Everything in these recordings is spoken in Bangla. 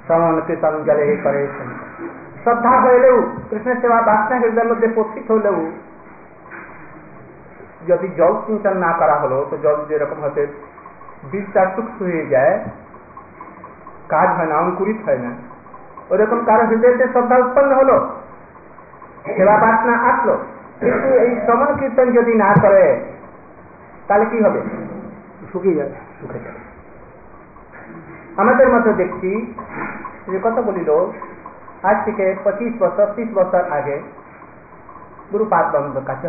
श्रवण कीर्तन जले करे श्रद्धा हले कृष्ण सेवा बासना हृदय मध्य पोषित हले यदि जल सिंचन ना करा हलो तो जल जे रकम होते बीजटा सूक्ष्म हो जाए काज है ना अंकुरित है ना और रकम कार हृदय से श्रद्धा उत्पन्न हलो सेवा बासना आसलो किंतु श्रवण कीर्तन यदि ना करे ताले की होबे শুকিয়ে যাবে শুকে যাবে আমাদের মধ্যে দেখছি যে কত বলিল আজ থেকে 25 বছর 30 বছর আগে গুরুপাদ বন্ধুর কাছে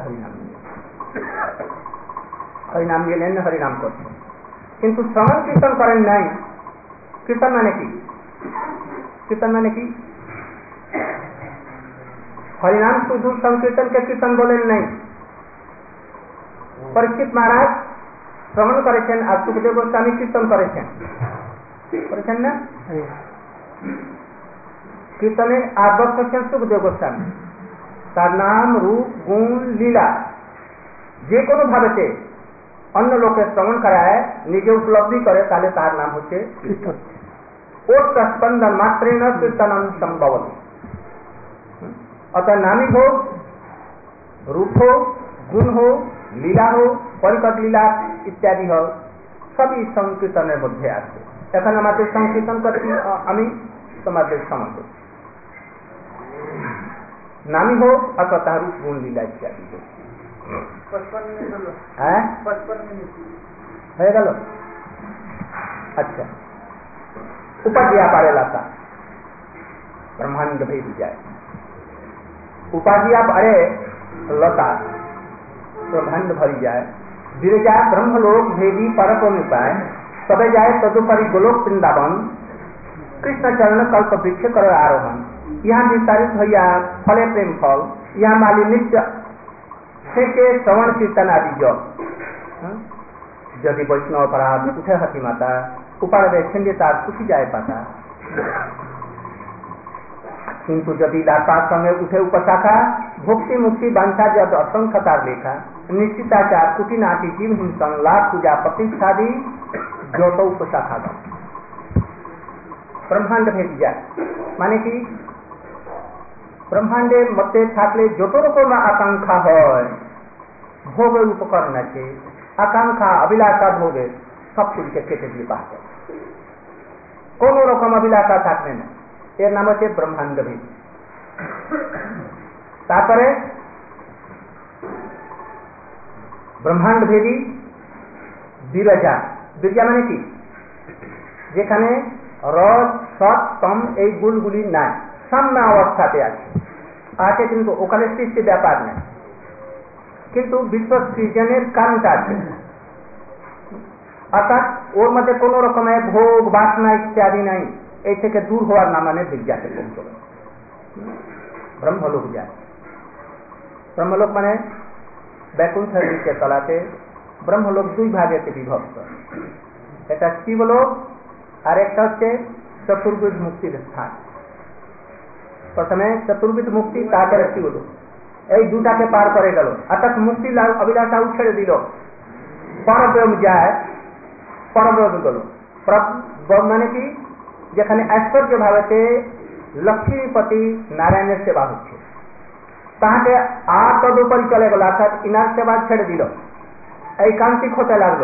হরিনাম গেলেন হরিনাম করছেন কিন্তু শ্রবণ কীর্তন করেন নাই কীর্তন মানে কি হরিনাম শুধু সংকীর্তনকে কীর্তন বলেন নাই পরীক্ষিত মহারাজ শ্রবণ করেছেন আর সুখদেব গোস্বামী কীর্তন করেছেন না কীর্তনের আদর্শ হচ্ছেন সুখদেব গোস্বামী তার নাম রূপ গুণ লীলা যে কোনো ভাবেতে অন্য লোকের শ্রবণ করায় নিজে উপলব্ধি করে তাহলে তার নাম হচ্ছে কীর্তন ও স্পন্দন মাত্রেণ কীর্তনম সম্ভবতি অর্থাৎ নামই হোক রূপ हो गुण हो লীলা हो परिकट লীলা इत्यादि हो सभी संकीर्तনের মধ্যে আছে এখন আমাদের সংকীর্তন করছি আমি তোমাদের সম্বন্ধে নামই হোক অথবা তার রূপ গুণ লীলা ইত্যাদি हो 55 মিনিট হলো হ্যাঁ 55 মিনিট হয়ে গেল আচ্ছা उपाधिया पारे लाता ब्रह्मांड भेद जाए उपाधिया पारे लता ब्रह्मांड भरी जाए धीरे जाए ब्रह्मलोक भेदी परम उपाय तबे जाए तदुपरि गोलोक वृंदावन कृष्ण चरण कल्प वृक्ष कर आरोहण यहाँ विस्तारित भैया फले प्रेम फल यहाँ माली नित्य के श्रवण कीर्तन आदि जो यदि वैष्णव अपराध उठे हति माता उपाय छंडिता सुखी जाए पाता किंतु यदि लापात समय उठे उपशाखा भक्ति मुक्ति बांछा जद असंख्यतार लेखा निश्चिताचार कुटिनाटी जीव हिंसन लाभ पूजा प्रतिष्ठादि जो तो उपशाखा ब्रह्मांड भेद जाए माने कि ब्रह्मांडे मते थाकले जो तो रकम आकांक्षा है भोग उपकरण আছে आकांक्षा अभिलाषा भोगे सब कुछ के केटे दिए बात কোনো রকম অভিলাষা থাকবে না এর নাম হচ্ছে ব্রহ্মাণ্ড ভেদ তারপরে ব্রহ্মাণ্ড ভেদী বিরজা মানে কি যেখানে রজ সৎ তম এই গুণগুলি নাই সাম্য অবস্থাতে আছে কিন্তু ওখানে সৃষ্টি ব্যাপার নেই কিন্তু বিশ্ব সৃজনের কারণটা আছে अर्थात ওর মধ্যে কোন রকমের ভোগ বাসনা ইত্যাদি নাই এই থেকে দূর হওয়ার নাম মানে বিজ্ঞাতে পৌঁছবে ব্রহ্মলোক যায় ব্রহ্মলোক মানে বৈকুণ্ঠের নিচে তলাতে ব্রহ্মলোক দুই ভাগেতে বিভক্ত এটা শিবলোক আর একটা হচ্ছে চতুর্ভুজ মুক্তির স্থান প্রথমে চতুর্ভুজ মুক্তি তারপরে শিবলোক এই দুটাকে পার করে গেল অর্থাৎ মুক্তি অভিলাষা ছেড়ে দিল পরব্রহ্ম যায় परब्रह्म गलो মানে কি যেখানে ऐश्वर्य ভাবেতে লক্ষ্মীপতি নারায়ণের সেবা হচ্ছে তাহাতে আর তদুপরি চলে গেল অর্থাৎ ইনার সেবা ছেড়ে দিল এইকান্তিক হতে লাগলো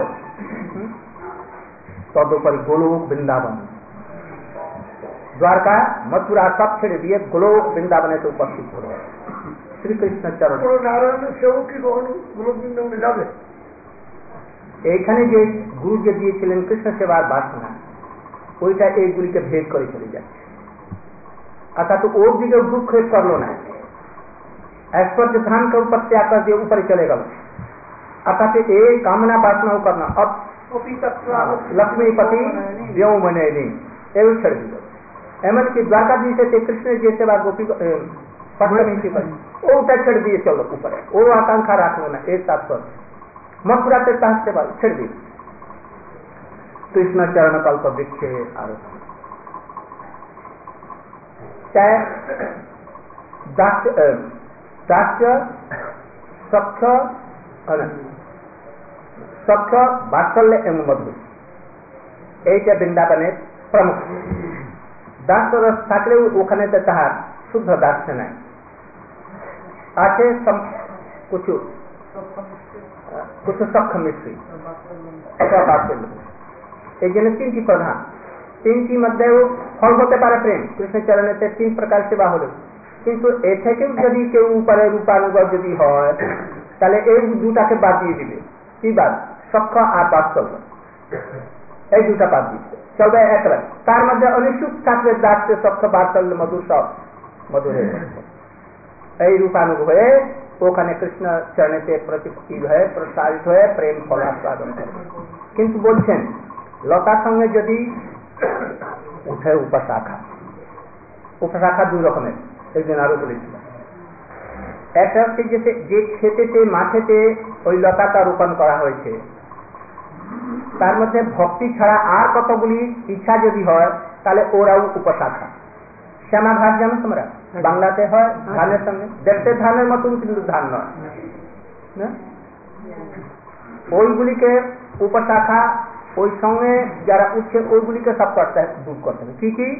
তদুপরি গোলোক বৃন্দাবন द्वारका मथुरा सब ছেড়ে দিয়ে গোলোক বৃন্দাবনে তো উপস্থিত হলো শ্রীকৃষ্ণ চরণ নারায়ণের সেবা কি গোলোক বৃন্দাবনে যাবে এইখানে যে গুরু যে দিয়েছিলেন কৃষ্ণ সেবার বাসনা ওইটা এইগুলিকে ভেদ করে চলে যাচ্ছে অর্থাৎ ওর দিকে ভ্রুক্ষেপ করলো না ऐश्वर्य ध्यान के ऊपर त्याग कर दिए ऊपर चले गए अर्थात ये कामना वासना करना अब लक्ष्मीपति देव मने नहीं एवं छड़ दिलो एमन की द्वारकाधीश से कृष्ण जी सेवा गोपी पटमी की वो उठा छड़ दिए चलो ऊपर वो आकांक्षा रखना ना एक तात्पर्य मथुरा से साहस सेवा छड़ दी कृष्ण चरण कल्प वृक्ष आरोप चाहे दास्य सख्य बात्सल्य एवं मधुर এইটা বৃন্দাবনের প্রমুখ দাসরস থাকলেও ওখানেতে তাহার শুদ্ধ দাসে নাই, আছে কিছু সক্ষম মিশ্রী অথবা বাৎসল্য। এই জন্য তিনটি প্রধান, তিনটি মধ্যেও ফল হতে পারে প্রেম। কৃষ্ণচরণেতে 3 প্রকার সেবা হলো, কিন্তু এ থেকেও যদি কেউ উপরে রূপানুগ যদি হয় তাহলে এই দুটাকে বাদ দিয়ে দিবে। কি বাদ? সক্ষ আর বাৎসল্য, এই দুটা বাদ দিচ্ছে, চলবে একবার। তার মধ্যে অনিশুক থাকলে দাসে সক্ষ বাৎসল্য মধুর সব মধুর হয়ে এই রূপানুগ হয়ে ওখানে কৃষ্ণ চরণেতে প্রতিষ্ঠিত হয়ে প্রসারিত হয়ে প্রেম ফলাস্বাদন করে। কিন্তু বলছেন লতার সঙ্গে যদি উঠে উপশাখা, উপশাখা 2 রকমের, একদিন আরো বলেছিলাম। একটা হচ্ছে যে ক্ষেতেতে মাঠেতে ওই লতাটা রোপণ করা হয়েছে, তার মধ্যে ভক্তি ছাড়া আর কতগুলি ইচ্ছা যদি হয় তাহলে ওরাও উপশাখা। শ্যামা ঘাস জানো তোমরা? বাংলাতে হয় ধানের সঙ্গে, দেখতে ধানের মতন কিন্তু ধান নয়, ওইগুলিকে উপশাখা, ওই সঙ্গে যারা উঠছে ওইগুলিকে সব করতে দূর করতে হবে। কি কি?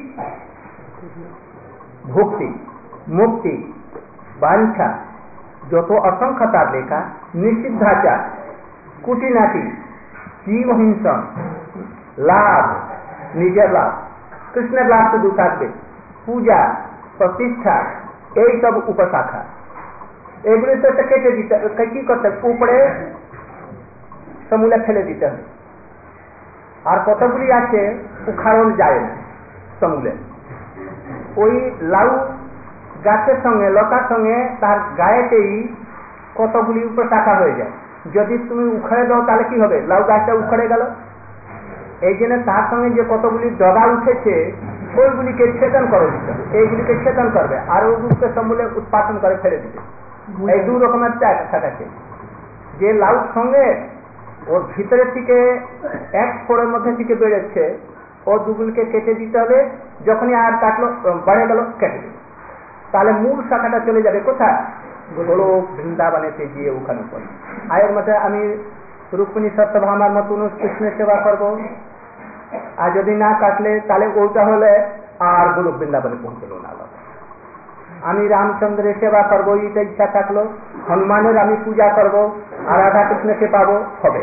ভক্তি, মুক্তি, বাঞ্ছা, যত অসংখ্য তার লেখা, নিষিদ্ধাচার, কুটিনাটি, জীব হিংসন, লাভ, নিজের লাভ, কৃষ্ণের লাভ শুধু থাকবে, পূজা, প্রতিষ্ঠা, এই সব উপশাখা। এগুলি তো কেটে দিতে, কি করতে হবে? উপরে সমূলে ফেলে দিতে হবে। আর কতগুলি আছে উখাড়ন যায় না সমূলে, ওই লাউ গাছের সঙ্গে লতার সঙ্গে তার গায়েতেই কতগুলি উপশাখা হয়ে যায়। যদি তুমি উখাড়ে দাও তাহলে কি হবে? লাউ গাছটা উখাড়ে গেল। এই জন্য তার সঙ্গে যে কতগুলি ডগা উঠেছে ওইগুলিকে ছেদন করে দিতে হবে, এইগুলিকে ছেদন করবে আর ওগুলিকে সমূলে উৎপাদন করে ফেলে দিতে। এই 2 রকমের থাকে। যে লাউর সঙ্গে ওর ভিতরের থেকে এক ফোড়ের মধ্যে থেকে বেড়েছে, ও দুগুলিকে কেটে দিতে হবে। যখনই আর কাটলো বেড়ে গেল কেটে দিবে, তাহলে মূল শাখাটা চলে যাবে কোথায়? গোলক বৃন্দাবনেতে গিয়ে ওখানে পড়ে। আয়ের মধ্যে আমি রুক্মিণী সত্যভামার মতন কৃষ্ণের সেবা করব, আর যদি না কাটলে তাহলে ওইটা হলে আর গোলক বৃন্দাবনে পৌঁছলো না। আমি রামচন্দ্রের সেবা করবো, এইটা ইচ্ছা থাকলো, হনুমানের আমি পূজা করব আর রাধা কৃষ্ণকে পাবো, হবে।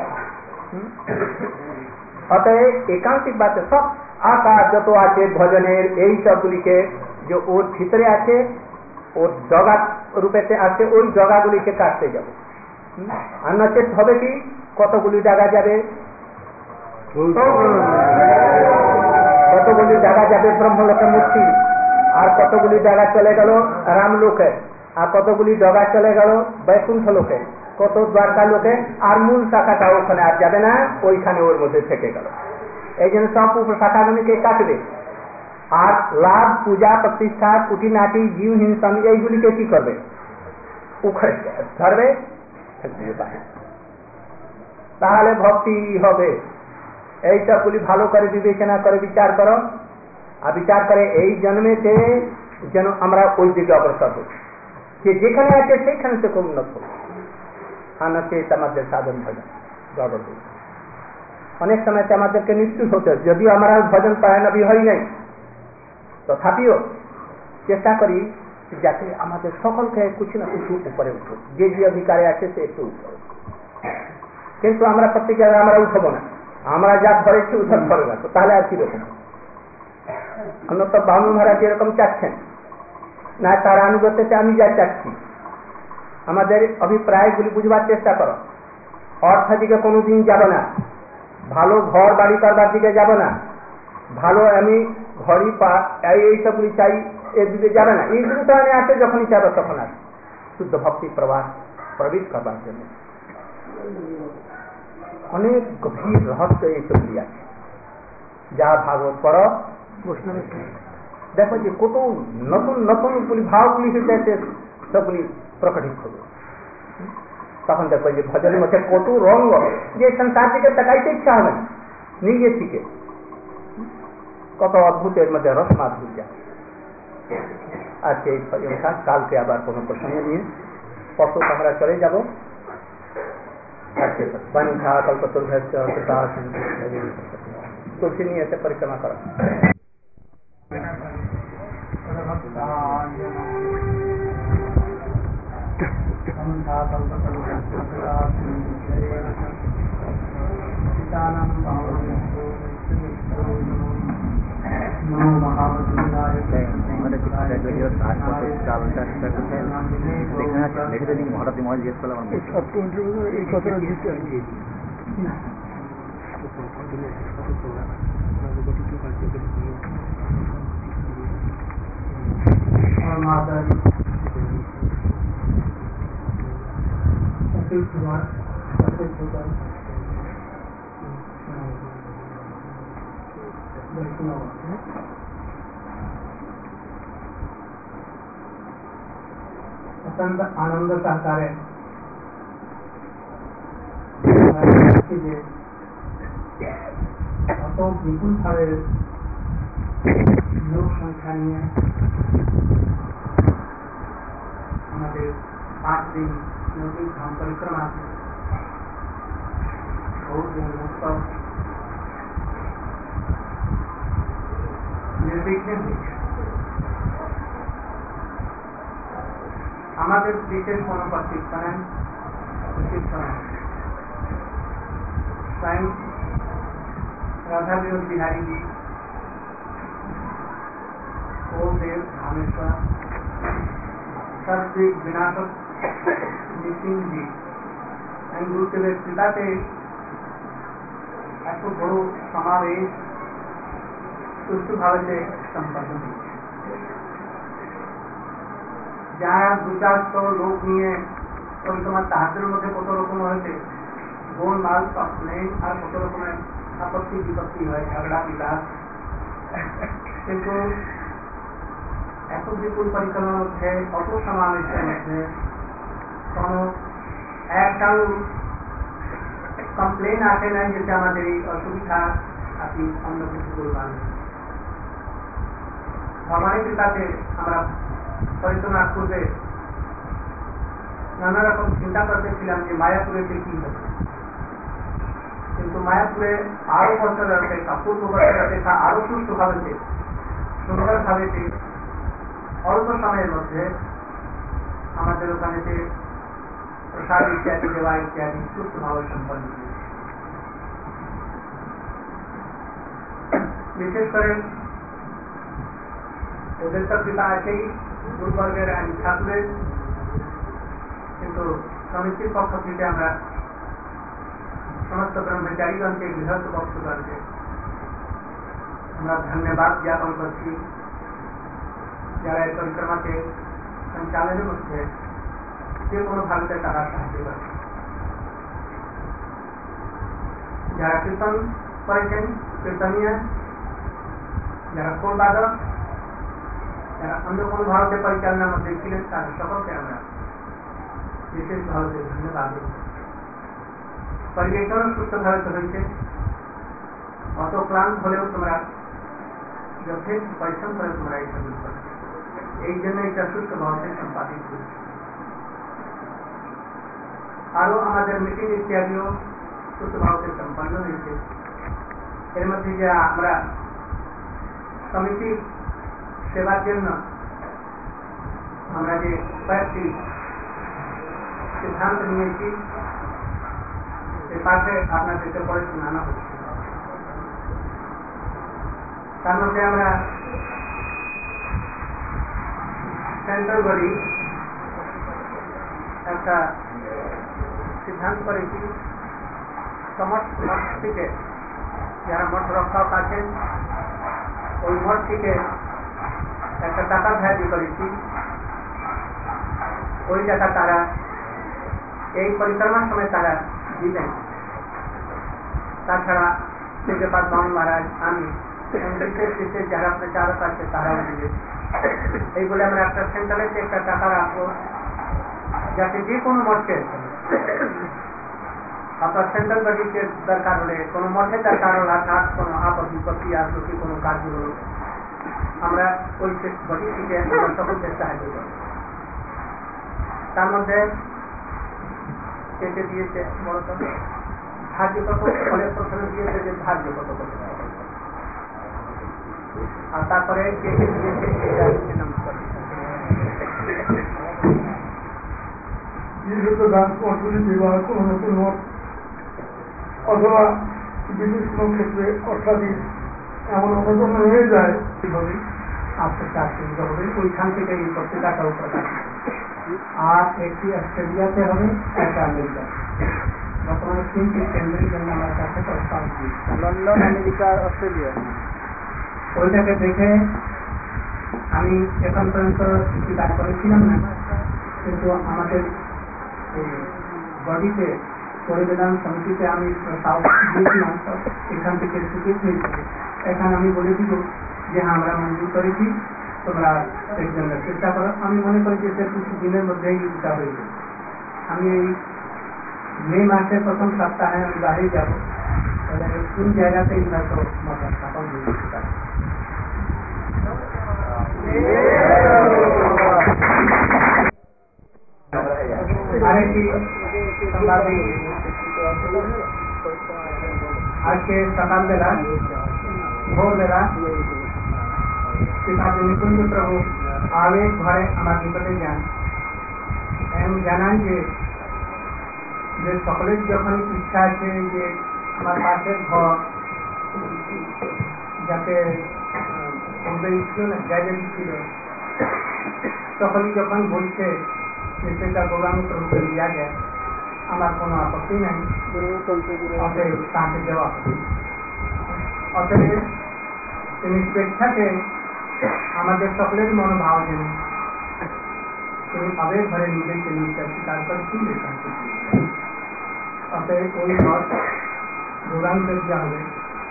অতএব একান্তিক বাতে সব আকার যত আছে ভজনের এই সবগুলিকে যে ওর ভিতরে আছে, ওর জগা রূপেতে আছে, ওই জগাগুলিকে কাটতে যাবে। আর নচেত হবে কি? কতগুলি জায়গা যাবে, কতগুলি জায়গা যাবে ব্রহ্মলোকে মুক্তি, আর কতগুলি জায়গা চলে গেল রামলোকে, আর কতগুলি ডগা চলে গেল বৈকুণ্ঠ লোকে, কত দ্বারকা লোকে, আর মূল শাখাটা ওখানে আর যাবে না, ওইখানে ওর মধ্যে থেকে গেল। এই জন্য সব উপশাখাগুলিকে কাটবে। আর লাভ, পূজা, প্রতিষ্ঠা, কুটিনাটি, জীব হিংসন, এইগুলিকে কি করবে? উখড়ে ধরবে, তাহলে ভক্তি হবে। এই সবগুলি ভালো করে বিবেচনা করে বিচার করো, আর বিচার করে এই জন্মেতে যেন আমরা ওই দিকে অগ্রসর হই, যে যেখানে আছে সেইখানে থেকে উন্নত হব। আর না আমাদের সাধন ভজন জগৎ অনেক সময় আমাদেরকে নিশ্চিত হতে, যদিও আমরা ভজন পায়নবী হই নাই, তথাপিও চেষ্টা করি যাতে আমাদের সকলকে কিছু না কিছু উপরে উঠো, যে যে অধিকারে আছে সে একটু উপরে। কিন্তু আমরা প্রত্যেকে আমরা উঠবো না, আমরা যা ধরেছি উঠার ধরে রাখো, তাহলে আর কিরকম? আমরা তো বামুন মহারাজ এরকম চাচ্ছেন না, তার আনুগত্যতে আমি যা চাচ্ছি। আমাদের অভিপ্রায়গুলি বুঝবার চেষ্টা করো। অর্থ দিকে কোনোদিন যাব না, ভালো ঘর বাড়ি করবার দিকে যাব না, ভালো আমি ঘড়ি পা এইসবগুলি চাই এর দিকে যাবে না। এইগুলো তো আমি আসে যখনই চাইবে তখন আসে, শুদ্ধ ভক্তি প্রবাহ প্রবেশ করবার জন্য। অনেক গভীর রহস্য এইসবগুলি আছে, যা ভাগবত পড়ো, দেখো যে কত নতুন নতুন ভাবগুলি হইতে সবগুলি প্রকটিত হবে। তখন দেখো যে ভজনের মধ্যে কত রঙ, যে সংসার দিকে তাকাইতে ইচ্ছা হবে না, নিজের থেকে কত অদ্ভুতের মধ্যে রসমাধুর্য। আজকে এই অনুসার কালকে আবার কোনো প্রসঙ্গ নিয়ে পরশু আমরা চলে যাব। তুলসী নিয়ে এসে পরিক্রমা করা। अत्यंत आनंद सहकारे অত বিপুল ভাবে লোক সংখ্যা নিয়ে আমাদের 5 দিন নদী ধাম পরিক্রমা মুক্ত নির্বিঘ্নে হয়েছে। আমাদের বিশেষ কোনো প্রশিক্ষণেন स्वयं राधा विनोद बिहारी जी, देव रामेश्वर, सत्य विनाशक नितिन जी गुरुदेव पिताते এত বড় সমাবেশ সুষ্ঠুভাবে সম্পন্ন হয়েছে। যারা 200-400 লোক নিয়ে পরিক্রমার তাহাদের মধ্যে কত রকম হয়েছে গোলমাল নেই, আর কত রকমের আপত্তি বিপত্তি হয়, ঝগড়া বিকাশ, কিন্তু এত বিপুল পরিক্রমার মধ্যে অত সমাবেশের মধ্যে কোন একটাও কমপ্লেন আসে নাই যেটা আমাদের এই অসুবিধা আপনি অন্য কিছু করবেন। ভগবানের কৃপাতে আমরা পরিক্রমা করবে নানা রকম চিন্তা করতেছিলাম যে মায়াপুরে কি হবে, কিন্তু মায়াপুরে আরো বছরের অপেক্ষা পূর্ব বছরের অপেক্ষা আরো সুস্থভাবে সুন্দরভাবে অল্প সময়ের মধ্যে আমাদের ওখানে প্রসাদ ইত্যাদি দেওয়া ইত্যাদি সুস্থভাবে সম্পন্ন হয়েছে। বিশেষ করে ওদের তো কৃপা আছেই গুরুবর্গের ঠাকুরের, কিন্তু সমিতির পক্ষ থেকে আমরা সমস্ত ব্রহ্মচারীগণকে গৃহস্থ পক্ষগণকে আমরা ধন্যবাদ জ্ঞাপন করছি, যারা এই পরিক্রমাকে সঞ্চালনের মধ্যে যে কোনো ভারতে তারা সাহায্য করে। যারা কীর্তন করেছেন, কীর্তনীয়, যারা খোল বাদক, যারা অন্য কোনো ভারতে পরিচালনার মধ্যে ছিলেন, তাদের সকলকে আমরা বিশেষভাবে ধন্যবাদ দিই। পরিবেশন সুস্থভাবে হয়েছে, অত ক্লান্ত হলেও তোমরা যথেষ্ট পরিশ্রম করে তোমরা এই সবই করো, এই জন্য এটা সুস্থভাবে সম্পাদিত হয়েছে। আরো আমাদের মিটিং ইত্যাদিও সুস্থভাবে সম্পন্ন হয়েছে। এর মধ্যে যে আমরা সমিতির সেবার জন্য আমরা যে কয়েকটি সিদ্ধান্ত নিয়েছি এ পাশে আপনাদেরকে পরে শোনানো হচ্ছে। তার মধ্যে আমরা সেন্ট্রাল বডি একটা সিদ্ধান্ত করেছি, সমস্ত মঠ থেকে যারা মঠ রক্ষক আছেন ওই মঠ থেকে একটা টাকা ধার্য করেছি, ওই টাকা তারা এই পরিক্রমার সময় তারা দিবেন। তাছাড়া শ্রীপাদ বামন মহারাজ, আমি বিশেষ বিশেষ যারা প্রচারক আছে তারাও দিবে। এই বলে আমরা একটা সেন্টারে একটা টাকা রাখবো, যাতে যে কোনো মঠকে আপনার সেন্ট্রাল বডিকে দরকার হলে, কোনো মঠে দরকার হল, অর্থাৎ কোনো আপদ বিপত্তি আসলো কি কোনো কাজ হলো, আমরা ওই বডি থেকে আমরা সকলকে সাহায্য করব। তার মধ্যে কেটে দিয়েছে বড় ধার্য কত, ফলের প্রথমে দিয়েছে যে ধার্য কত করতে, আর তারপরে কেটে দিয়েছে দান অর্থনীতি বা কোনো নতুন মত অথবা বিশেষ কোনো ক্ষেত্রে অর্থাধিক এমন অনটন হয়ে যায় এইভাবে आपको चार्ज হবে ওইখান থেকে এই পত্রিকাটাও প্রকাশ আর একটি অস্ট্রেলিয়াতে হবে একটা আমেরিকা বর্তমানে তিনটি কেন্দ্রের জন্য আমার কাছে প্রস্তাব দিয়েছে লন্ডন আমেরিকা অস্ট্রেলিয়া ওইটাকে দেখে আমি এখন পর্যন্ত কিছু কাজ করেছিলাম না কিন্তু আমাদের বডিতে পরিবেদন সমিতিতে আমি প্রস্তাব দিয়েছিলাম এখান থেকে স্বীকৃত হয়েছে এখন আমি বলে দিব যে হ্যাঁ আমরা মঞ্জুর করেছি তোমরা এর জন্য চেষ্টা করো আমি মনে করি যে কিছু দিনের মধ্যেই এটা হয়ে যাবে আমি এই মে মাসের প্রথম সপ্তাহে আমি বাইরে যাবো কোন জায়গাতেই হয়তো মত স্থাপন হয়ে পারে আরেকটি আজকে সকালবেলা ভোরবেলা পিতাজি নিকুঞ্জ প্রভু আবেগ ঘরে আমার নিকটে যান এবং জানান যে সকলের যখন ইচ্ছা আছে যে আমার পাশের ঘর যাতে পূর্বে ছিল না জায়গা ছিল সকলেই যখন বলছে যে সেটা গৌরাঙ্গ প্রভুকে দেওয়া যায় আমার কোনো আপত্তি নাই অতএব তাকে দেওয়া হবে অতএব তিনি স্বেচ্ছাকে আমাদের সকলের মনোভাব যেন তিনি আবেগ ঘরে নিজেকে নিয়ে তারপরে কি অতএব ওই ঘর গৌরাঙ্গকে দেওয়া হবে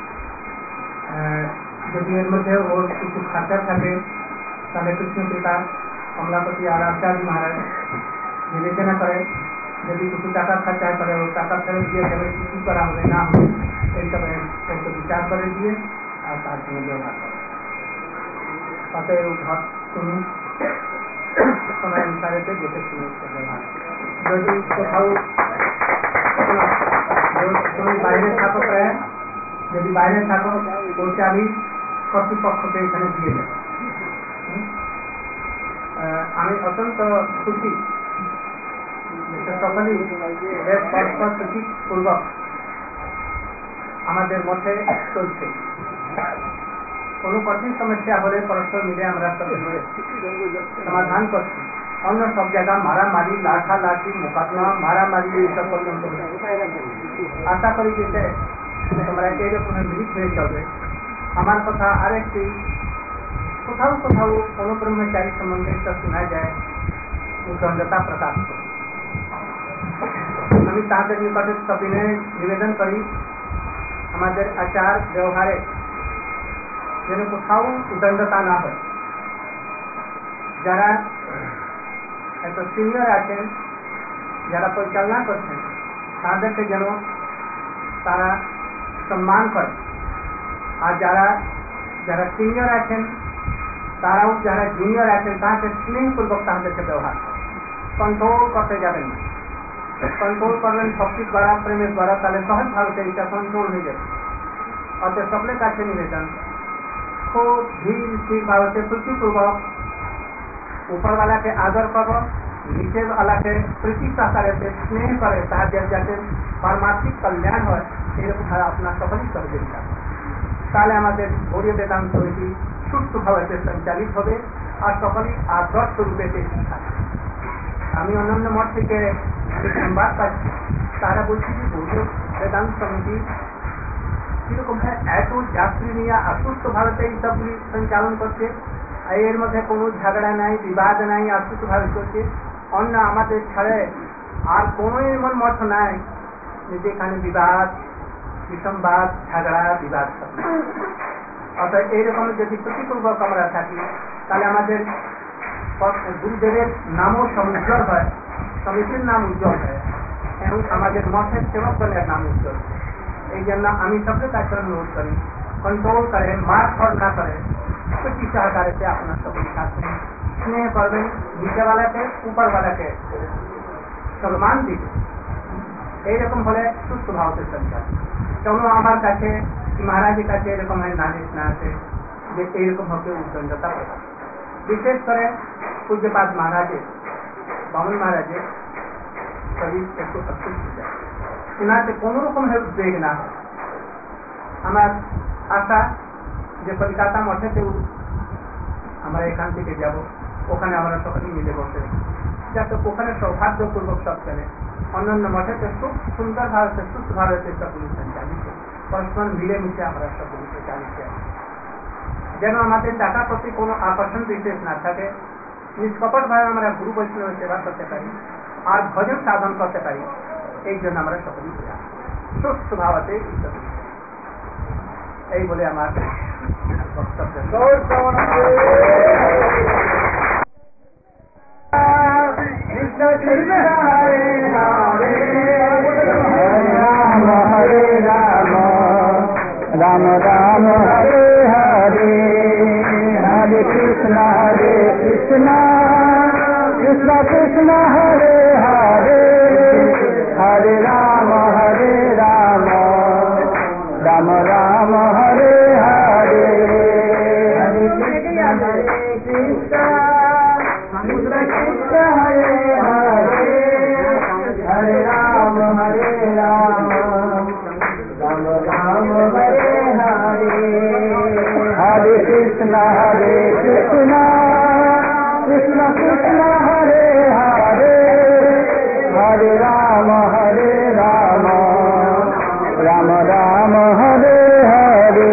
যদি এর মধ্যে ওর কিছু খরচা থাকে তাহলে কৃষ্ণ পিতা কমলাপতি আর আচার্য মহারাজ বিবেচনা করে যদি কিছু টাকা খরচা করে ও টাকা ফেরত দিয়ে দেবে কি করা হবে না হবে এইসব ওকে বিচার করে দিয়ে আর তার সঙ্গে ব্যবহার করে অতএব ঘর তুমি সময় অনুসারে দেখে শুনে ব্যবহার যদি কোথাও তুমি বাইরে থাকো প্রায় যদি বাইরে থাকো ওই চাবি কর্তৃপক্ষকে এখানে দিয়ে দেবে আমি অত্যন্ত খুশি সকলেই পরস্পর সূচি পূর্বক আমাদের মধ্যে চলছে কোনো কঠিন সমস্যা হলে পরস্পর মিলে আমরা সমাধান করছি অন্য সব জায়গা মারামারি লাঠালাঠি মোকদ্দমা মারামারি এইসব পর্যন্ত আশা করি যে তোমরা এইরকম মিলিত হয়ে চলবে আমার কথা আরেকটি কোথাও কোথাও অনুব্রহ্মচারী সম্বন্ধে শোনা যায় উদ্দণ্ডতা প্রকাশ করে আমি তাদের নিকটে সবিনয় নিবেদন করি আমাদের আচার ব্যবহারে যেন কোথাও উদ্দণ্ডতা না হয় যারা এত সিনিয়র আছেন যারা পরিচালনা করছেন তাদেরকে যেন তারা সম্মান করে আর যারা যারা সিনিয়র আছেন তারাও যারা জুনিয়র আছেন তাদের স্নেহপূর্বক তাদেরকে ব্যবহার করে কন্ট্রোল করতে যাবেন না কন্ট্রোল করবেন ভক্তি দ্বারা প্রেমের দ্বারা তাহলে সহজ ভাবে এটা কন্ট্রোল হয়ে যাবে অতএব সকলের কাছে নিবেদন খুব ধীর স্থির ভাবে প্রীতিপূর্বক উপরওয়ালাকে আদর করব নিচের ওয়ালাকে প্রীতি সহকারে স্নেহ করে তাদের যাতে পারমার্থিক কল্যাণ হয় এরকম ভাবে আপনার সকলেই সহযোগিতা তাহলে আমাদের গৌরীয় বেদান্ত সমিতি সুস্থভাবে সঞ্চালিত হবে আর সকলেই আদর্শ রূপে শিক্ষা আমি অন্যান্য মঠ থেকে সংবাদ পাচ্ছি তারা বলছি যে গৌরীয় বেদান্ত সমিতি কিরকম এত যাত্রী নিয়ে অসুস্থ ভারতে এই সবগুলি সঞ্চালন করছে এর মধ্যে কোনো ঝগড়া নাই বিবাদ নাই অসুস্থ ভাবে চলছে অন্য আমাদের ছাড়ে আর কোনো এমন মঠ নাই যেখানে বিবাদ বিসম্বাদ ঝগড়া বিবাদ অর্থাৎ এইরকম যদি প্রতিপূর্বক আমরা থাকি তাহলে আমাদের গুরুদেবের নামও সমুজ্জ্বল হয় সমিতির নাম উজ্জ্বল হয় এবং আমাদের মঠের সেবকগণের নাম উজ্জ্বল এই জন্য আমি সকলের কাছে অনুরোধ করি কন্ট্রোল করে মারধর না করে প্রতি সহকারে আপনার সকলের কাছে স্নেহ করবেন নিচেওয়ালাকে উপরওয়ালাকে সম্মান দিবে এইরকম হলে সুস্থ ভাবতে সঞ্চার কেন আমার কাছে মহারাজের কাছে এরকম নালিশ না আছে যে এইরকম হবে উদ্দণ্ডতা প্রকাশ বিশেষ করে পূজ্যপাদ মহারাজের বামন মহারাজের শরীর একটু অসুস্থ যায়, ওনাকে কোনো রকম উদ্বেগ না। আমার আশা যে কলকাতা মঠেতেও আমরা এখান থেকে যাব, ওখানে আমরা সকলেই মিলে বসে যাতে ওখানে সৌভাগ্যপূর্বক সব চলে। অন্যান্য মঠেতে খুব সুন্দর ভাবে সুস্থ ভারতে সব অনুষ্ঠান চালিয়েছে, পরস্পর মিলেমিশে আমরা সব অনুষ্ঠান চালিয়েছে, যেন আমাদের টাকা প্রতি কোনো আকর্ষণ বিশেষ না থাকে। নিষ্কপট ভাবে আমরা গুরু বৈষ্ণবের সেবা করতে পারি আর ভজন সাধন করতে পারি, এই জন্য আমরা সকলেই সুস্থ ভাবতে এই বলে আমার বক্তব্য। কৃষ্ণ কৃষ্ণ হরে হরে, রাম হরে রাম, রাম রাম হরে হরে, হরে কৃষ্ণ কৃষ্ণ কৃষ্ণ হরে হরে, হরে রাম রাম রাম হরে হরে, হরে কৃষ্ণ কৃষ্ণ কৃষ্ণ হরে হরে, হরে রাম রাম রাম হরে হরে, হরে কৃষ্ণ কৃষ্ণ কৃষ্ণ হরে হরে, হরে রাম রাম রাম হরে হরে।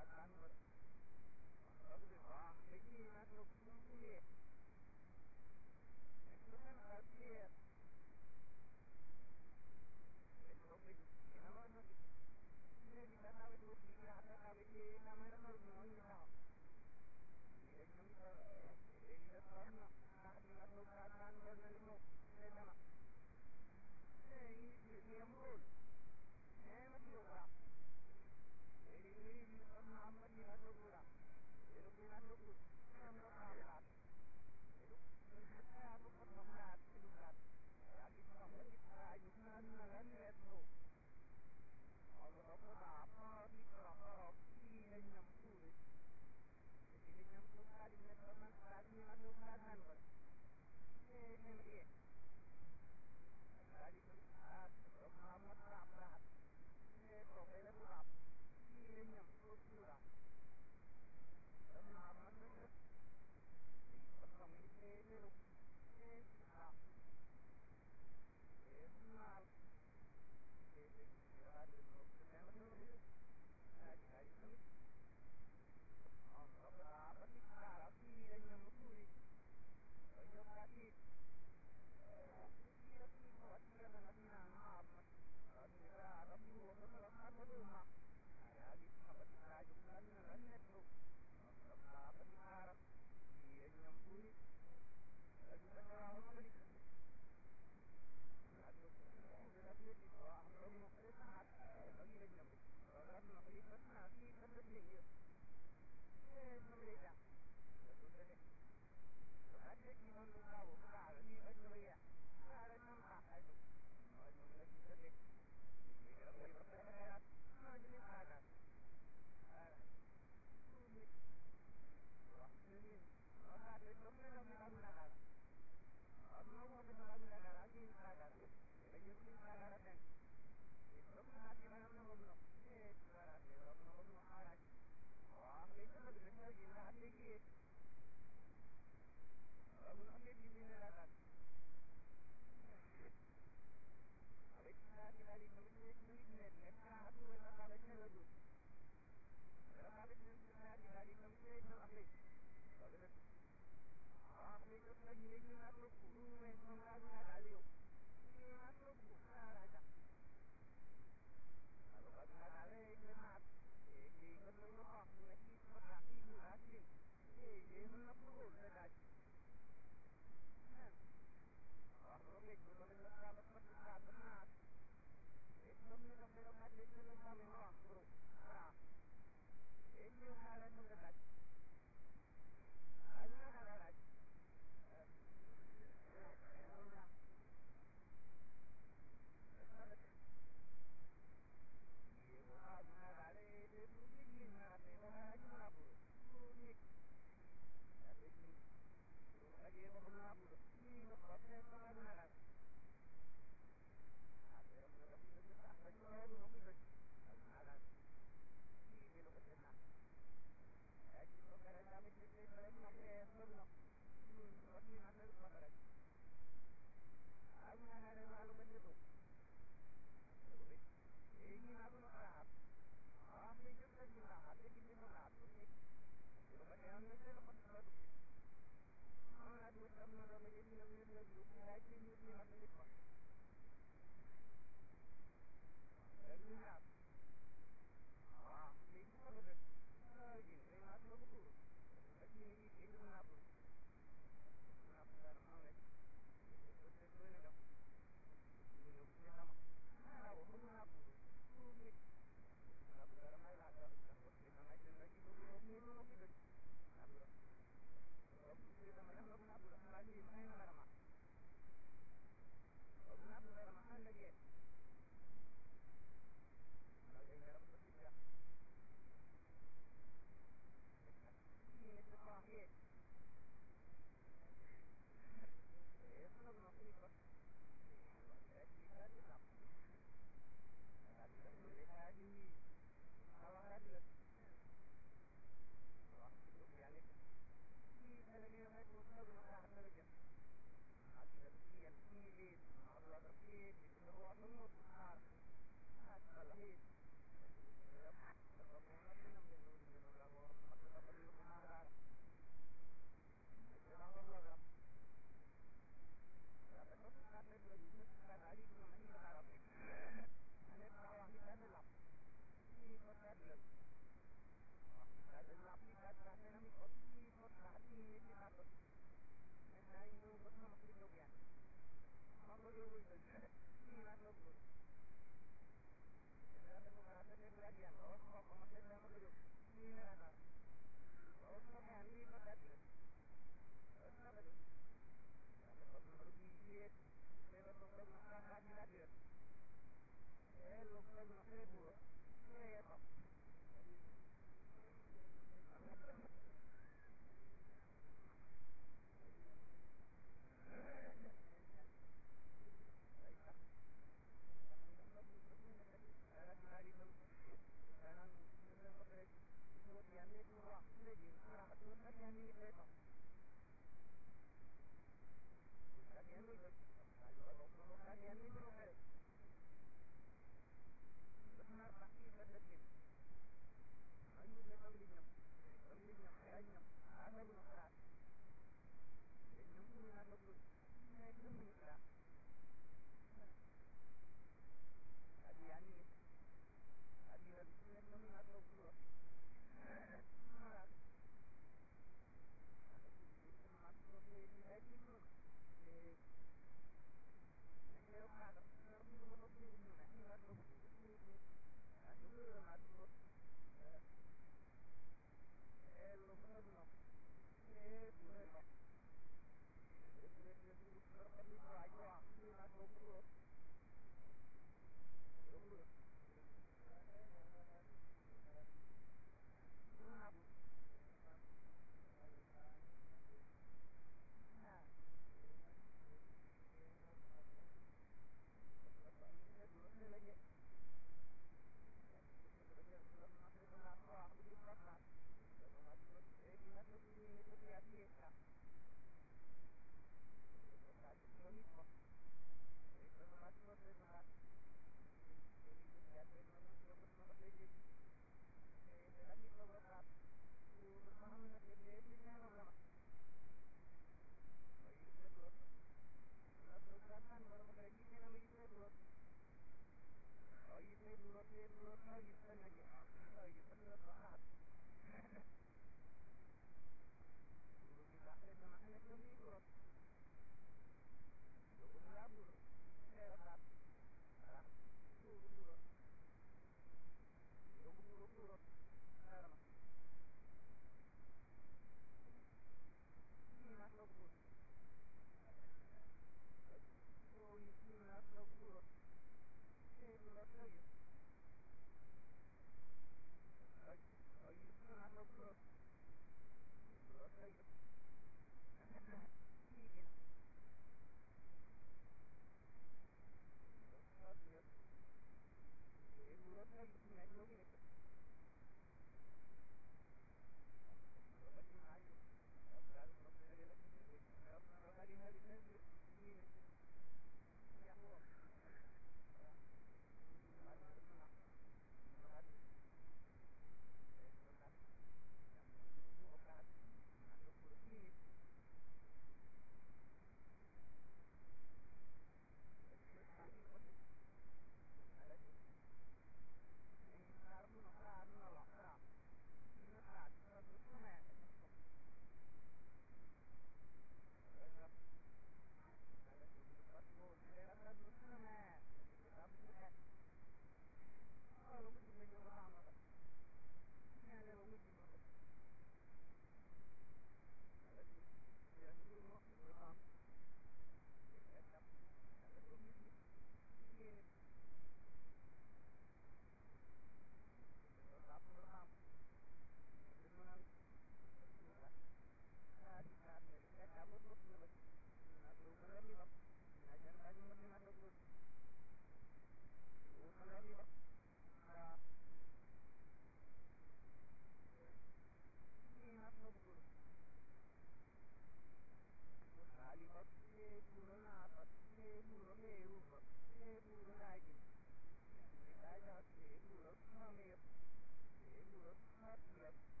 है